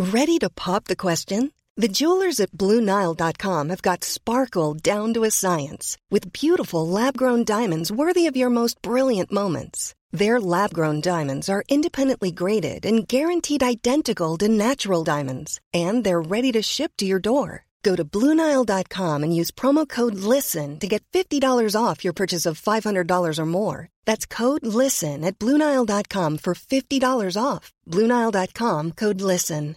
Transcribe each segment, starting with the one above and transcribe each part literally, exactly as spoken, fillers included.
Ready to pop the question? The jewelers at Blue Nile dot com have got sparkle down to a science with beautiful lab-grown diamonds worthy of your most brilliant moments. Their lab-grown diamonds are independently graded and guaranteed identical to natural diamonds, and they're ready to ship to your door. Go to Blue Nile dot com and use promo code LISTEN to get fifty dollars off your purchase of five hundred dollars or more. That's code LISTEN at Blue Nile dot com for fifty dollars off. Blue Nile dot com, code LISTEN.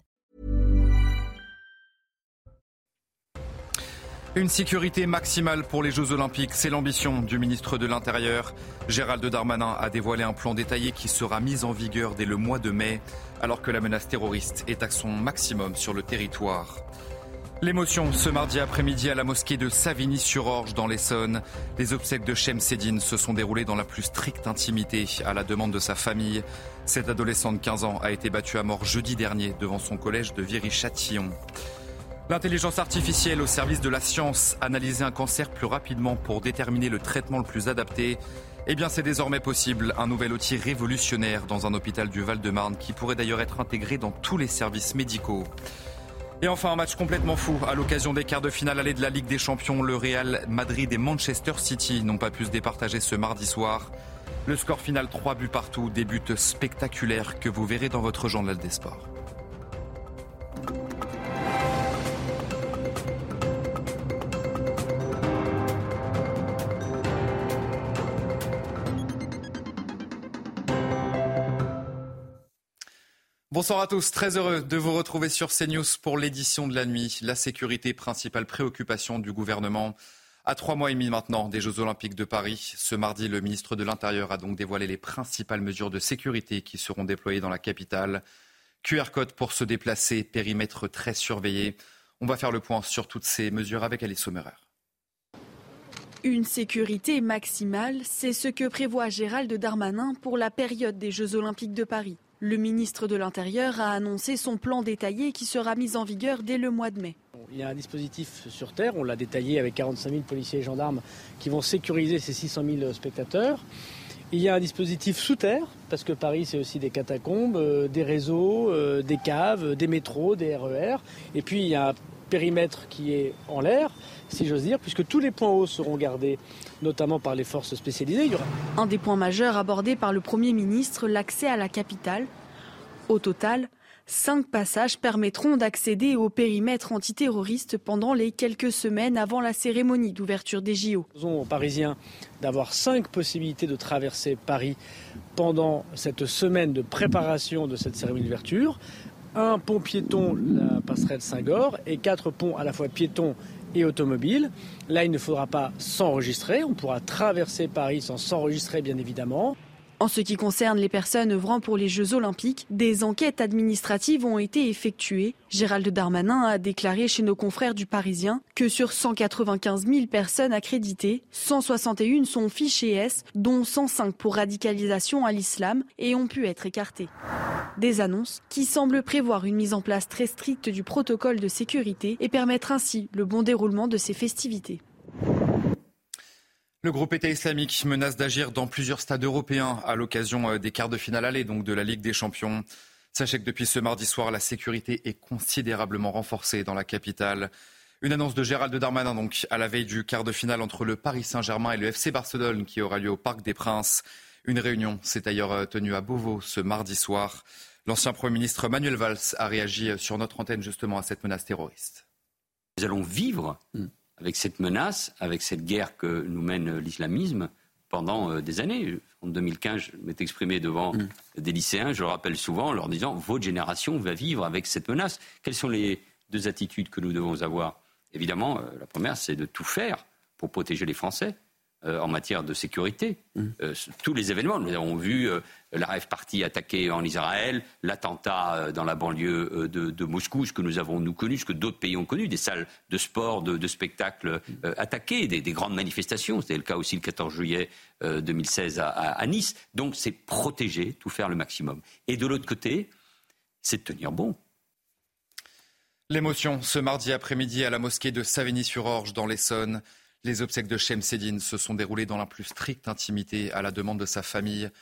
Une sécurité maximale pour les Jeux Olympiques, c'est l'ambition du ministre de l'Intérieur. Gérald Darmanin a dévoilé un plan détaillé qui sera mis en vigueur dès le mois de mai, alors que la menace terroriste est à son maximum sur le territoire. L'émotion ce mardi après-midi à la mosquée de Savigny-sur-Orge dans l'Essonne. Les obsèques de Shemseddine se sont déroulées dans la plus stricte intimité à la demande de sa famille. Cet adolescent de quinze ans a été battu à mort jeudi dernier devant son collège de Viry-Châtillon. L'intelligence artificielle au service de la science, analyser un cancer plus rapidement pour déterminer le traitement le plus adapté. Eh bien, c'est désormais possible. Un nouvel outil révolutionnaire dans un hôpital du Val-de-Marne qui pourrait d'ailleurs être intégré dans tous les services médicaux. Et enfin, un match complètement fou. À l'occasion des quarts de finale aller de la Ligue des Champions, le Real Madrid et Manchester City n'ont pas pu se départager ce mardi soir. Le score final, trois buts partout, des buts spectaculaires que vous verrez dans votre journal des sports. Bonsoir à tous, très heureux de vous retrouver sur CNews pour l'édition de la nuit. La sécurité, principale préoccupation du gouvernement. À trois mois et demi maintenant des Jeux Olympiques de Paris, ce mardi, le ministre de l'Intérieur a donc dévoilé les principales mesures de sécurité qui seront déployées dans la capitale. Q R code pour se déplacer, périmètre très surveillé. On va faire le point sur toutes ces mesures avec Alice Sommerer. Une sécurité maximale, c'est ce que prévoit Gérald Darmanin pour la période des Jeux Olympiques de Paris. Le ministre de l'Intérieur a annoncé son plan détaillé qui sera mis en vigueur dès le mois de mai. Il y a un dispositif sur terre, on l'a détaillé avec quarante-cinq mille policiers et gendarmes qui vont sécuriser ces six cent mille spectateurs. Il y a un dispositif sous terre, parce que Paris c'est aussi des catacombes, euh, des réseaux, euh, des caves, des métros, des R E R. Et puis il y a un périmètre qui est en l'air, si j'ose dire, puisque tous les points hauts seront gardés, notamment par les forces spécialisées. Il y aura... Un des points majeurs abordés par le Premier ministre, l'accès à la capitale. Au total, cinq passages permettront d'accéder au périmètre antiterroriste pendant les quelques semaines avant la cérémonie d'ouverture des J O. Nous proposons aux Parisiens d'avoir cinq possibilités de traverser Paris pendant cette semaine de préparation de cette cérémonie d'ouverture. Un pont piéton, la passerelle Saint-Gor, et quatre ponts à la fois piétons et automobiles. Là, il ne faudra pas s'enregistrer. On pourra traverser Paris sans s'enregistrer, bien évidemment. En ce qui concerne les personnes œuvrant pour les Jeux Olympiques, des enquêtes administratives ont été effectuées. Gérald Darmanin a déclaré chez nos confrères du Parisien que sur cent quatre-vingt-quinze mille personnes accréditées, cent soixante et un sont fichées S, dont cent cinq pour radicalisation à l'islam et ont pu être écartées. Des annonces qui semblent prévoir une mise en place très stricte du protocole de sécurité et permettre ainsi le bon déroulement de ces festivités. Le groupe État islamique menace d'agir dans plusieurs stades européens à l'occasion des quarts de finale aller donc de la Ligue des Champions. Sachez que depuis ce mardi soir, la sécurité est considérablement renforcée dans la capitale. Une annonce de Gérald Darmanin donc à la veille du quart de finale entre le Paris Saint-Germain et le F C Barcelone qui aura lieu au Parc des Princes. Une réunion s'est d'ailleurs tenue à Beauvau ce mardi soir. L'ancien Premier ministre Manuel Valls a réagi sur notre antenne justement à cette menace terroriste. Nous allons vivre avec cette menace, avec cette guerre que nous mène l'islamisme pendant des années. En deux mille quinze, je m'étais exprimé devant mmh. des lycéens, je le rappelle souvent, en leur disant « Votre génération va vivre avec cette menace ». Quelles sont les deux attitudes que nous devons avoir ? Évidemment, euh, la première, c'est de tout faire pour protéger les Français euh, en matière de sécurité. Mmh. Euh, tous les événements, nous avons vu euh, la Rave Party attaquée en Israël, l'attentat euh, dans la banlieue euh, de, de Moscou, ce que nous avons nous connu, ce que d'autres pays ont connu, des salles de sport, de, de spectacles euh, attaquées, des, des grandes manifestations. C'était le cas aussi le quatorze juillet euh, deux mille seize à, à, à Nice. Donc c'est protéger, tout faire le maximum. Et de l'autre côté, c'est de tenir bon. L'émotion ce mardi après-midi à la mosquée de Savigny-sur-Orge dans l'Essonne. Les obsèques de Shemseddine se sont déroulées dans la plus stricte intimité à la demande de sa famille.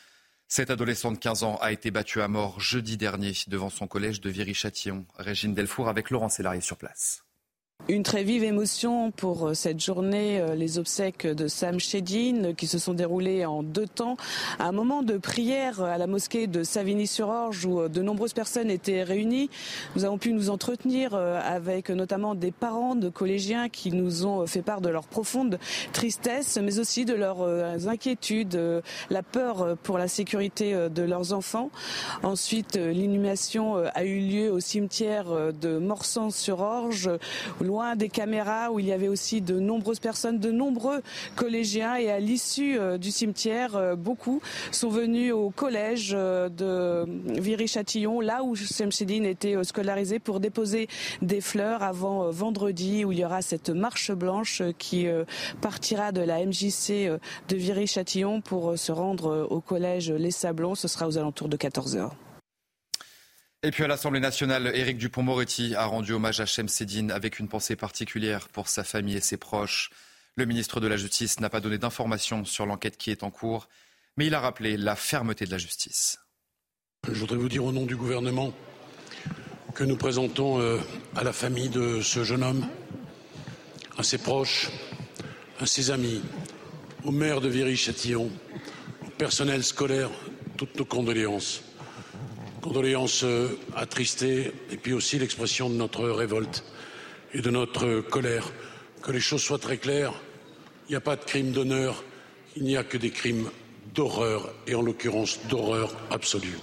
Cette adolescente de quinze ans a été battue à mort jeudi dernier devant son collège de Viry-Châtillon. Régine Delfour avec Laurent Sélarié sur place. Une très vive émotion pour cette journée, les obsèques de Sam Chedine qui se sont déroulées en deux temps. Un moment de prière à la mosquée de Savigny-sur-Orge où de nombreuses personnes étaient réunies. Nous avons pu nous entretenir avec notamment des parents de collégiens qui nous ont fait part de leur profonde tristesse, mais aussi de leurs inquiétudes, la peur pour la sécurité de leurs enfants. Ensuite, l'inhumation a eu lieu au cimetière de Morsang-sur-Orge, loin des caméras, où il y avait aussi de nombreuses personnes, de nombreux collégiens. Et à l'issue euh, du cimetière, euh, beaucoup sont venus au collège euh, de Viry-Châtillon, là où Sam Chedine était euh, scolarisé, pour déposer des fleurs avant euh, vendredi, où il y aura cette marche blanche euh, qui euh, partira de la M J C euh, de Viry-Châtillon pour euh, se rendre euh, au collège Les Sablons. Ce sera aux alentours de quatorze heures. Et puis à l'Assemblée nationale, Éric Dupond-Moretti a rendu hommage à Shemseddine avec une pensée particulière pour sa famille et ses proches. Le ministre de la Justice n'a pas donné d'informations sur l'enquête qui est en cours, mais il a rappelé la fermeté de la justice. Je voudrais vous dire au nom du gouvernement que nous présentons à la famille de ce jeune homme, à ses proches, à ses amis, au maire de Viry-Châtillon, au personnel scolaire, toutes nos condoléances. Condoléances attristées et puis aussi l'expression de notre révolte et de notre colère. Que les choses soient très claires, il n'y a pas de crime d'honneur, il n'y a que des crimes d'horreur et en l'occurrence d'horreur absolue.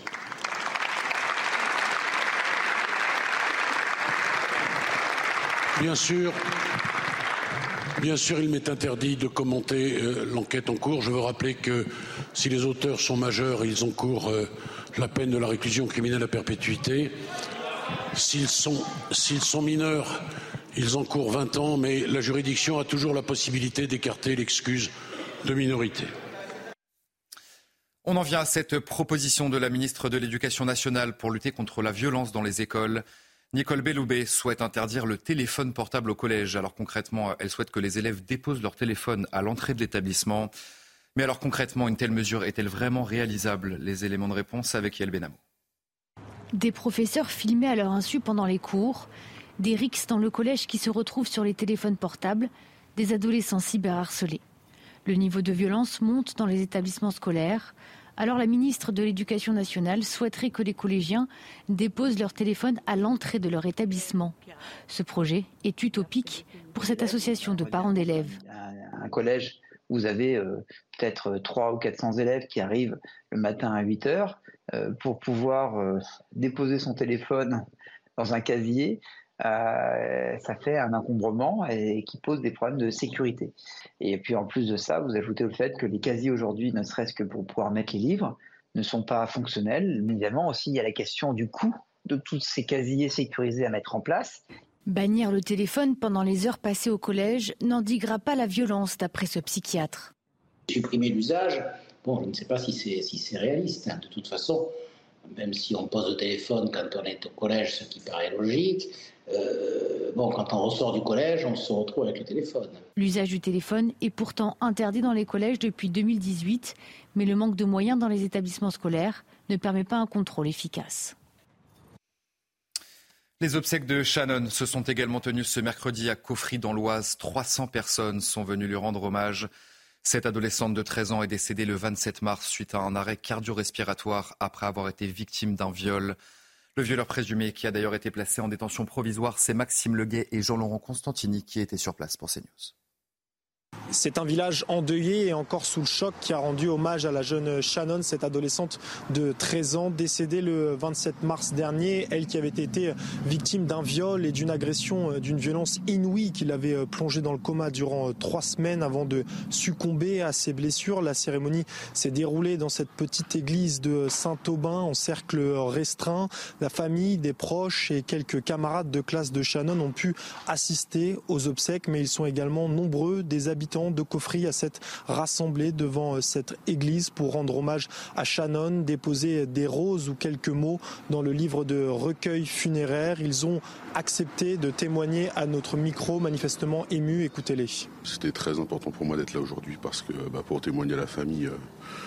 Bien sûr, bien sûr, il m'est interdit de commenter euh, l'enquête en cours. Je veux rappeler que si les auteurs sont majeurs, ils encourent euh, la peine de la réclusion criminelle à perpétuité. S'ils sont, s'ils sont mineurs, ils encourent vingt ans, mais la juridiction a toujours la possibilité d'écarter l'excuse de minorité. On en vient à cette proposition de la ministre de l'Éducation nationale pour lutter contre la violence dans les écoles. Nicole Belloubet souhaite interdire le téléphone portable au collège. Alors concrètement, elle souhaite que les élèves déposent leur téléphone à l'entrée de l'établissement. Mais alors concrètement, une telle mesure est-elle vraiment réalisable? Les éléments de réponse avec Yael Benamou. Des professeurs filmés à leur insu pendant les cours, des rixes dans le collège qui se retrouvent sur les téléphones portables, des adolescents cyberharcelés. Le niveau de violence monte dans les établissements scolaires. Alors la ministre de l'Éducation nationale souhaiterait que les collégiens déposent leur téléphone à l'entrée de leur établissement. Ce projet est utopique pour cette association de parents d'élèves. Un collège, vous avez euh, peut-être trois ou quatre cents élèves qui arrivent le matin à huit heures euh, pour pouvoir euh, déposer son téléphone dans un casier. Euh, ça fait un encombrement et qui pose des problèmes de sécurité. Et puis en plus de ça, vous ajoutez le fait que les casiers aujourd'hui, ne serait-ce que pour pouvoir mettre les livres, ne sont pas fonctionnels. Mais évidemment aussi, il y a la question du coût de tous ces casiers sécurisés à mettre en place. Bannir le téléphone pendant les heures passées au collège n'endiguera pas la violence, d'après ce psychiatre. Supprimer l'usage, bon, je ne sais pas si c'est, si c'est réaliste. De toute façon, même si on pose le téléphone quand on est au collège, ce qui paraît logique, euh, bon, quand on ressort du collège, on se retrouve avec le téléphone. L'usage du téléphone est pourtant interdit dans les collèges depuis deux mille dix-huit, mais le manque de moyens dans les établissements scolaires ne permet pas un contrôle efficace. Les obsèques de Shannon se sont également tenues ce mercredi à Caufry dans l'Oise. trois cents personnes sont venues lui rendre hommage. Cette adolescente de treize ans est décédée le vingt-sept mars suite à un arrêt cardio-respiratoire après avoir été victime d'un viol. Le violeur présumé, qui a d'ailleurs été placé en détention provisoire, c'est Maxime Leguet et Jean-Laurent Constantini qui étaient sur place pour CNews. C'est un village endeuillé et encore sous le choc qui a rendu hommage à la jeune Shannon, cette adolescente de treize ans, décédée le vingt-sept mars dernier. Elle qui avait été victime d'un viol et d'une agression, d'une violence inouïe qui l'avait plongée dans le coma durant trois semaines avant de succomber à ses blessures. La cérémonie s'est déroulée dans cette petite église de Saint-Aubin en cercle restreint. La famille, des proches et quelques camarades de classe de Shannon ont pu assister aux obsèques, mais ils sont également nombreux des habitants de Caufry à s'être rassemblés devant cette église pour rendre hommage à Shannon, déposer des roses ou quelques mots dans le livre de recueil funéraire. Ils ont accepté de témoigner à notre micro, manifestement émus. Écoutez-les. C'était très important pour moi d'être là aujourd'hui parce que bah, pour témoigner à la famille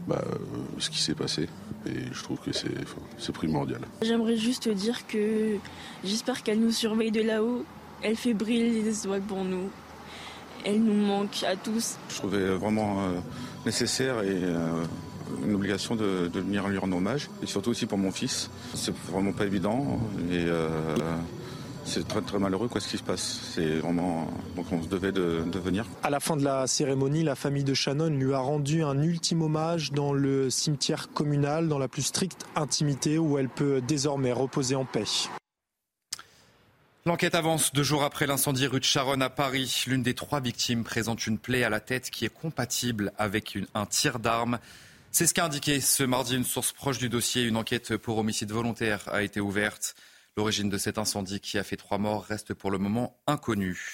bah, euh, ce qui s'est passé. Et je trouve que c'est, enfin, c'est primordial. J'aimerais juste dire que j'espère qu'elle nous surveille de là-haut. Elle fait briller les étoiles pour nous. Elle nous manque à tous. Je trouvais vraiment euh, nécessaire et euh, une obligation de, de venir lui rendre hommage. Et surtout aussi pour mon fils. C'est vraiment pas évident. Et euh, c'est très très malheureux quoi, ce qui se passe. C'est vraiment... Donc on se devait de, de venir. À la fin de la cérémonie, la famille de Shannon lui a rendu un ultime hommage dans le cimetière communal, dans la plus stricte intimité, où elle peut désormais reposer en paix. L'enquête avance deux jours après l'incendie rue de Charonne à Paris. L'une des trois victimes présente une plaie à la tête qui est compatible avec une, un tir d'arme. C'est ce qu'a indiqué ce mardi une source proche du dossier. Une enquête pour homicide volontaire a été ouverte. L'origine de cet incendie qui a fait trois morts reste pour le moment inconnue.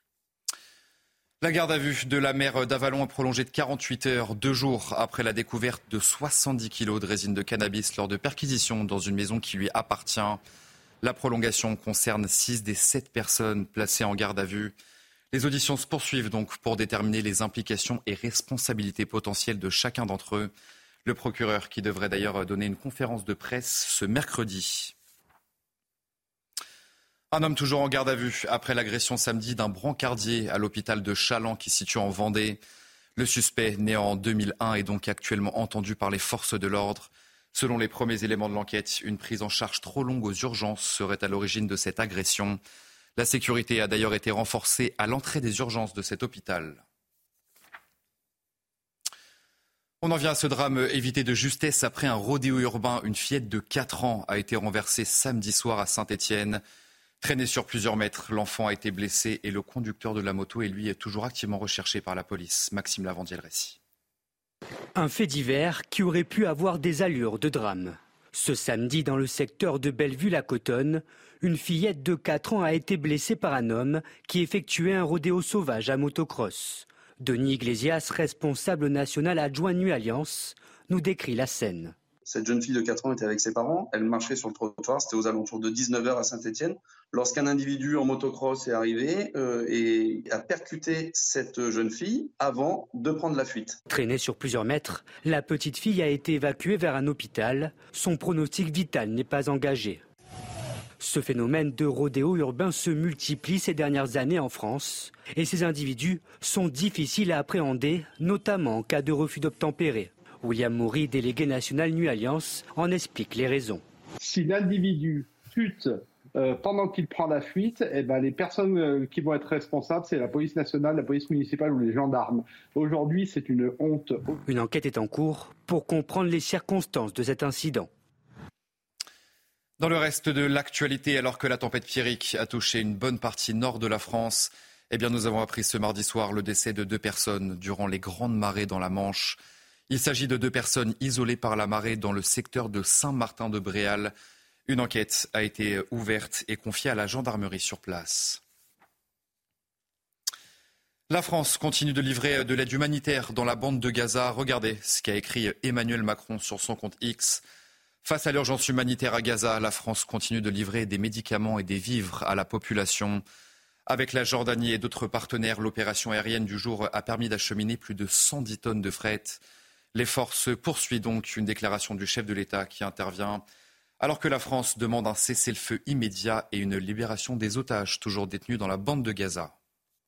La garde à vue de la maire d'Avallon est prolongée de quarante-huit heures, deux jours après la découverte de soixante-dix kilos de résine de cannabis lors de perquisitions dans une maison qui lui appartient. La prolongation concerne six des sept personnes placées en garde à vue. Les auditions se poursuivent donc pour déterminer les implications et responsabilités potentielles de chacun d'entre eux. Le procureur qui devrait d'ailleurs donner une conférence de presse ce mercredi. Un homme toujours en garde à vue après l'agression samedi d'un brancardier à l'hôpital de Chaland qui se situe en Vendée. Le suspect, né en deux mille un, est donc actuellement entendu par les forces de l'ordre. Selon les premiers éléments de l'enquête, une prise en charge trop longue aux urgences serait à l'origine de cette agression. La sécurité a d'ailleurs été renforcée à l'entrée des urgences de cet hôpital. On en vient à ce drame évité de justesse après un rodéo urbain. Une fillette de quatre ans a été renversée samedi soir à Saint-Étienne. Traîné sur plusieurs mètres, l'enfant a été blessé et le conducteur de la moto est lui toujours activement recherché par la police. Maxime Lavandier, le récit. Un fait divers qui aurait pu avoir des allures de drame. Ce samedi, dans le secteur de Bellevue-la-Cotonne, une fillette de quatre ans a été blessée par un homme qui effectuait un rodéo sauvage à motocross. Denis Iglesias, responsable national adjoint Nuit Alliance, nous décrit la scène. Cette jeune fille de quatre ans était avec ses parents, elle marchait sur le trottoir, c'était aux alentours de dix-neuf heures à Saint-Étienne, lorsqu'un individu en motocross est arrivé euh, et a percuté cette jeune fille avant de prendre la fuite. Traînée sur plusieurs mètres, la petite fille a été évacuée vers un hôpital. Son pronostic vital n'est pas engagé. Ce phénomène de rodéo urbain se multiplie ces dernières années en France et ces individus sont difficiles à appréhender, notamment en cas de refus d'obtempérer. William Maury, délégué national Nuit Alliance, en explique les raisons. Si l'individu chute euh, pendant qu'il prend la fuite, eh ben, les personnes euh, qui vont être responsables, c'est la police nationale, la police municipale ou les gendarmes. Aujourd'hui, c'est une honte. Une enquête est en cours pour comprendre les circonstances de cet incident. Dans le reste de l'actualité, alors que la tempête Pierrick a touché une bonne partie nord de la France, eh bien, nous avons appris ce mardi soir le décès de deux personnes durant les grandes marées dans la Manche. Il s'agit de deux personnes isolées par la marée dans le secteur de Saint-Martin-de-Bréal. Une enquête a été ouverte et confiée à la gendarmerie sur place. La France continue de livrer de l'aide humanitaire dans la bande de Gaza. Regardez ce qu'a écrit Emmanuel Macron sur son compte X. Face à l'urgence humanitaire à Gaza, la France continue de livrer des médicaments et des vivres à la population. Avec la Jordanie et d'autres partenaires, l'opération aérienne du jour a permis d'acheminer plus de cent dix tonnes de fret. L'effort se poursuit donc, une déclaration du chef de l'État qui intervient alors que la France demande un cessez-le-feu immédiat et une libération des otages toujours détenus dans la bande de Gaza.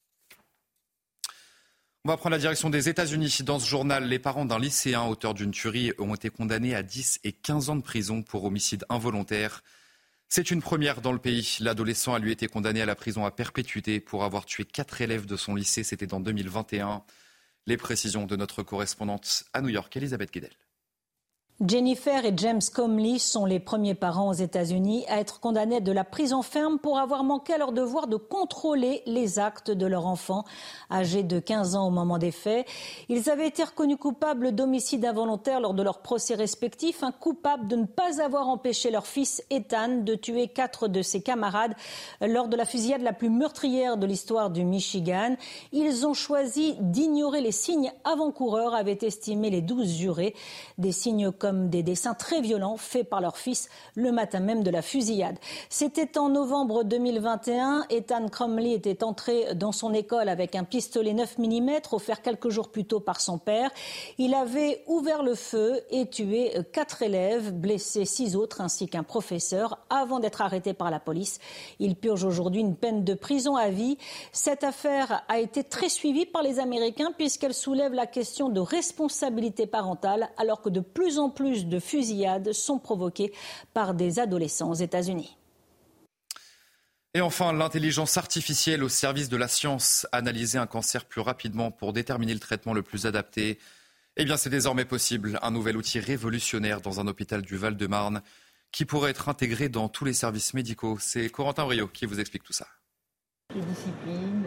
On va prendre la direction des États-Unis. Dans ce journal, les parents d'un lycéen auteur d'une tuerie ont été condamnés à dix et quinze ans de prison pour homicide involontaire. C'est une première dans le pays. L'adolescent a lui été condamné à la prison à perpétuité pour avoir tué quatre élèves de son lycée. C'était en deux mille vingt et un. Les précisions de notre correspondante à New York, Elisabeth Guedel. Jennifer et James Comley sont les premiers parents aux États-Unis à être condamnés de la prison ferme pour avoir manqué à leur devoir de contrôler les actes de leur enfant, âgé de quinze ans au moment des faits. Ils avaient été reconnus coupables d'homicide involontaire lors de leurs procès respectifs, un coupable de ne pas avoir empêché leur fils Ethan de tuer quatre de ses camarades lors de la fusillade la plus meurtrière de l'histoire du Michigan. Ils ont choisi d'ignorer les signes avant-coureurs, avaient estimé les douze jurés, des signes comme comme des dessins très violents faits par leur fils le matin même de la fusillade. C'était en novembre deux mille vingt et un. Ethan Crumley était entré dans son école avec un pistolet neuf millimètres offert quelques jours plus tôt par son père. Il avait ouvert le feu et tué quatre élèves, blessé six autres ainsi qu'un professeur avant d'être arrêté par la police. Il purge aujourd'hui une peine de prison à vie. Cette affaire a été très suivie par les Américains puisqu'elle soulève la question de responsabilité parentale alors que de plus en plus de fusillades sont provoquées par des adolescents aux États-Unis. Et enfin, l'intelligence artificielle au service de la science. Analyser un cancer plus rapidement pour déterminer le traitement le plus adapté. Eh bien, c'est désormais possible. Un nouvel outil révolutionnaire dans un hôpital du Val-de-Marne qui pourrait être intégré dans tous les services médicaux. C'est Corentin Brio qui vous explique tout ça. Les disciplines.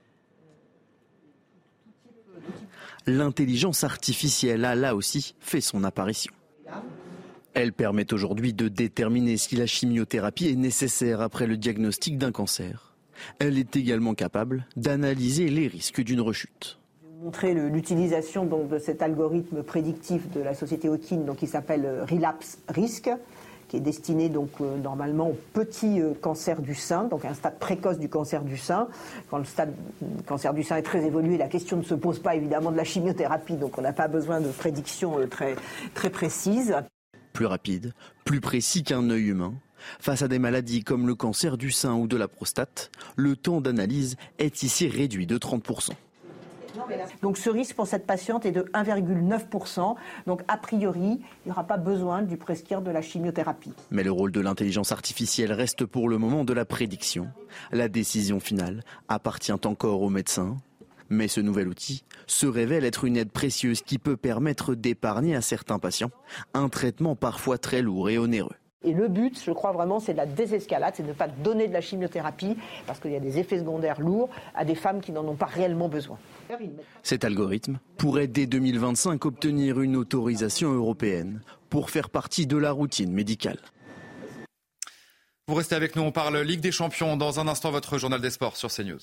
L'intelligence artificielle a là aussi fait son apparition. Elle permet aujourd'hui de déterminer si la chimiothérapie est nécessaire après le diagnostic d'un cancer. Elle est également capable d'analyser les risques d'une rechute. Je vais vous montrer le, l'utilisation donc, de cet algorithme prédictif de la société Hawking, donc, qui s'appelle Relapse Risk, qui est destiné donc euh, normalement au petit euh, cancer du sein, donc un stade précoce du cancer du sein. Quand le stade du cancer du sein est très évolué, la question ne se pose pas évidemment de la chimiothérapie, donc on n'a pas besoin de prédictions euh, très, très précises. Plus rapide, plus précis qu'un œil humain. Face à des maladies comme le cancer du sein ou de la prostate, le temps d'analyse est ici réduit de trente pour cent. Donc ce risque pour cette patiente est de un virgule neuf pour cent. Donc a priori, il n'y aura pas besoin de lui prescrire de la chimiothérapie. Mais le rôle de l'intelligence artificielle reste pour le moment de la prédiction. La décision finale appartient encore aux médecins. Mais ce nouvel outil se révèle être une aide précieuse qui peut permettre d'épargner à certains patients un traitement parfois très lourd et onéreux. Et le but, je crois vraiment, c'est de la désescalade, c'est de ne pas donner de la chimiothérapie parce qu'il y a des effets secondaires lourds à des femmes qui n'en ont pas réellement besoin. Cet algorithme pourrait dès deux mille vingt-cinq obtenir une autorisation européenne pour faire partie de la routine médicale. Vous restez avec nous, on parle Ligue des Champions. Dans un instant, votre journal des sports sur CNews.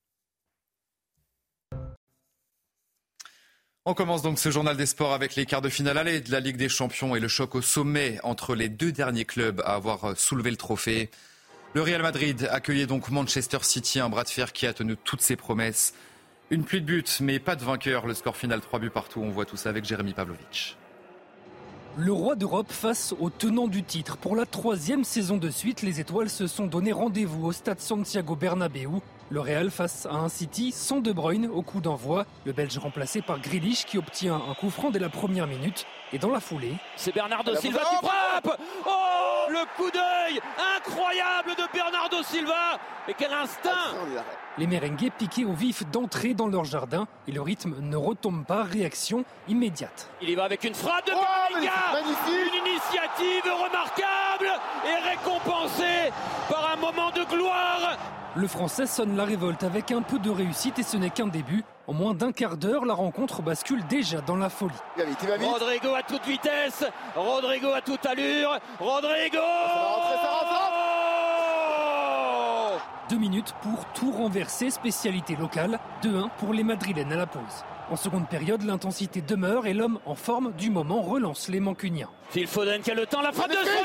On commence donc ce journal des sports avec les quarts de finale aller de la Ligue des Champions et le choc au sommet entre les deux derniers clubs à avoir soulevé le trophée. Le Real Madrid accueillait donc Manchester City, un bras de fer qui a tenu toutes ses promesses. Une pluie de buts, mais pas de vainqueur. Le score final, trois buts partout. On voit tout ça avec Jérémy Pavlovic. Le roi d'Europe face au tenant du titre. Pour la troisième saison de suite, les étoiles se sont donné rendez-vous au stade Santiago Bernabéu. Le Real face à un City sans De Bruyne au coup d'envoi. Le Belge remplacé par Grealish qui obtient un coup franc dès la première minute. Et dans la foulée... C'est Bernardo Silva qui frappe. Oh, le coup d'œil incroyable de Bernardo Silva. Et quel instinct! Les merengues piqués au vif d'entrée dans leur jardin. Et le rythme ne retombe pas, réaction immédiate. Il y va avec une frappe de Bellingham. Oh, une initiative remarquable et récompensée par un moment de gloire. Le Français sonne la révolte avec un peu de réussite et ce n'est qu'un début. En moins d'un quart d'heure, la rencontre bascule déjà dans la folie. Il va vite, il va vite. Rodrigo à toute vitesse, Rodrigo à toute allure, Rodrigo ça va rentrer, ça rentre, ça rentre. Deux minutes pour tout renverser, spécialité locale. deux un pour les Madrilènes à la pause. En seconde période, l'intensité demeure et l'homme en forme du moment relance les Mancuniens. Phil Foden qui a le temps, la frappe de Foden.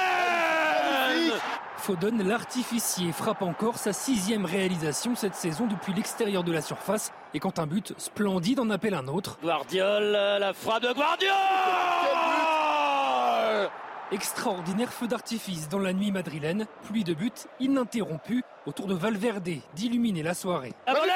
Foden, l'artificier, frappe encore sa sixième réalisation cette saison depuis l'extérieur de la surface. Et quand un but splendide en appelle un autre. Guardiol, la frappe de Guardiol. Extraordinaire feu d'artifice dans la nuit madrilène. Pluie de buts ininterrompue. Autour de Valverde d'illuminer la soirée. La volée.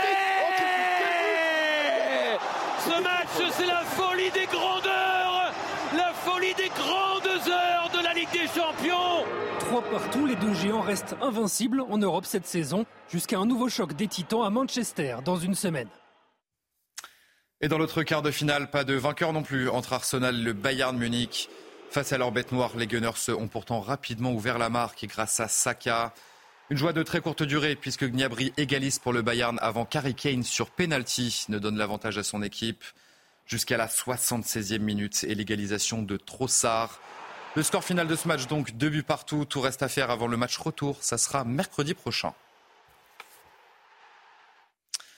Ce match, c'est la folie des grandeurs. La folie des grandes heures de la Ligue des Champions. Trois partout, les deux géants restent invincibles en Europe cette saison, jusqu'à un nouveau choc des Titans à Manchester dans une semaine. Et dans l'autre quart de finale, pas de vainqueur non plus entre Arsenal et le Bayern Munich. Face à leur bête noire, les Gunners ont pourtant rapidement ouvert la marque grâce à Saka. Une joie de très courte durée puisque Gnabry égalise pour le Bayern avant qu'Harry Kane sur penalty ne donne l'avantage à son équipe. Jusqu'à la soixante-seizième minute et l'égalisation de Trossard. Le score final de ce match, donc deux buts partout. Tout reste à faire avant le match retour. Ça sera mercredi prochain.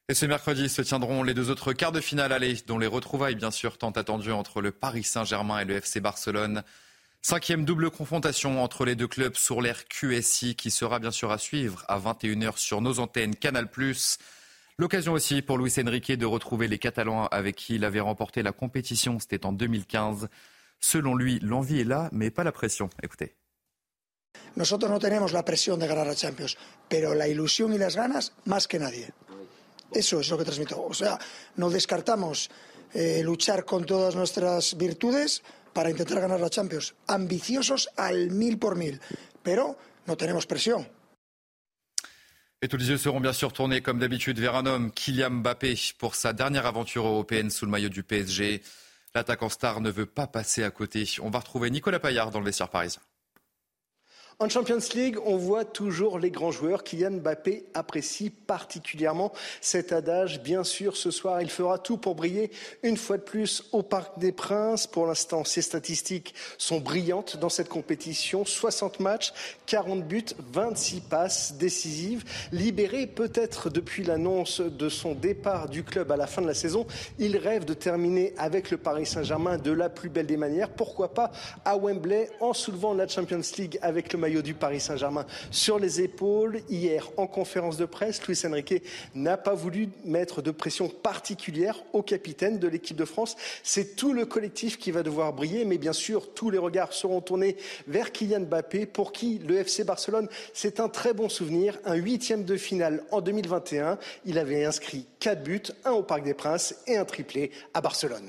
Et ce mercredi se tiendront les deux autres quarts de finale aller, dont les retrouvailles bien sûr tant attendues entre le Paris Saint-Germain et le F C Barcelone. Cinquième double confrontation entre les deux clubs sur l'ère Q S I qui sera bien sûr à suivre à vingt et une heures sur nos antennes Canal plus. L'occasion aussi pour Luis Enrique de retrouver les Catalans avec qui il avait remporté la compétition, c'était en deux mille quinze. Selon lui, l'envie est là, mais pas la pression. Écoutez. Nosotros no tenemos la presión de ganar la Champions, pero la ilusión y las ganas más que nadie. Eso es lo que transmito. O sea, no descartamos eh, luchar con todas nuestras virtudes para intentar ganar la Champions. Ambiciosos al mil por mil, pero no tenemos presión. Et tous les yeux seront bien sûr tournés comme d'habitude vers un homme, Kylian Mbappé, pour sa dernière aventure européenne sous le maillot du P S G. L'attaquant star ne veut pas passer à côté. On va retrouver Nicolas Paillard dans le vestiaire parisien. En Champions League, on voit toujours les grands joueurs. Kylian Mbappé apprécie particulièrement cet adage. Bien sûr, ce soir, il fera tout pour briller une fois de plus au Parc des Princes. Pour l'instant, ses statistiques sont brillantes dans cette compétition. soixante matchs, quarante buts, vingt-six passes décisives. Libéré peut-être depuis l'annonce de son départ du club à la fin de la saison, il rêve de terminer avec le Paris Saint-Germain de la plus belle des manières. Pourquoi pas à Wembley en soulevant la Champions League avec le maillot du Paris Saint-Germain sur les épaules. Hier, en conférence de presse, Luis Enrique n'a pas voulu mettre de pression particulière au capitaine de l'équipe de France. C'est tout le collectif qui va devoir briller, mais bien sûr, tous les regards seront tournés vers Kylian Mbappé, pour qui le F C Barcelone, c'est un très bon souvenir. Un huitième de finale en deux mille vingt et un. Il avait inscrit quatre buts, un au Parc des Princes et un triplé à Barcelone.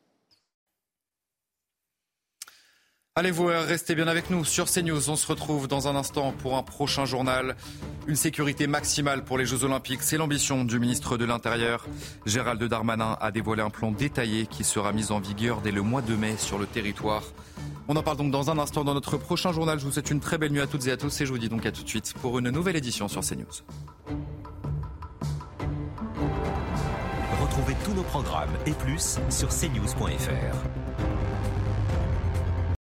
Allez vous restez bien avec nous sur CNews. On se retrouve dans un instant pour un prochain journal. Une sécurité maximale pour les Jeux Olympiques, c'est l'ambition du ministre de l'Intérieur. Gérald Darmanin a dévoilé un plan détaillé qui sera mis en vigueur dès le mois de mai sur le territoire. On en parle donc dans un instant dans notre prochain journal. Je vous souhaite une très belle nuit à toutes et à tous et je vous dis donc à tout de suite pour une nouvelle édition sur CNews. Retrouvez tous nos programmes et plus sur c news point f r.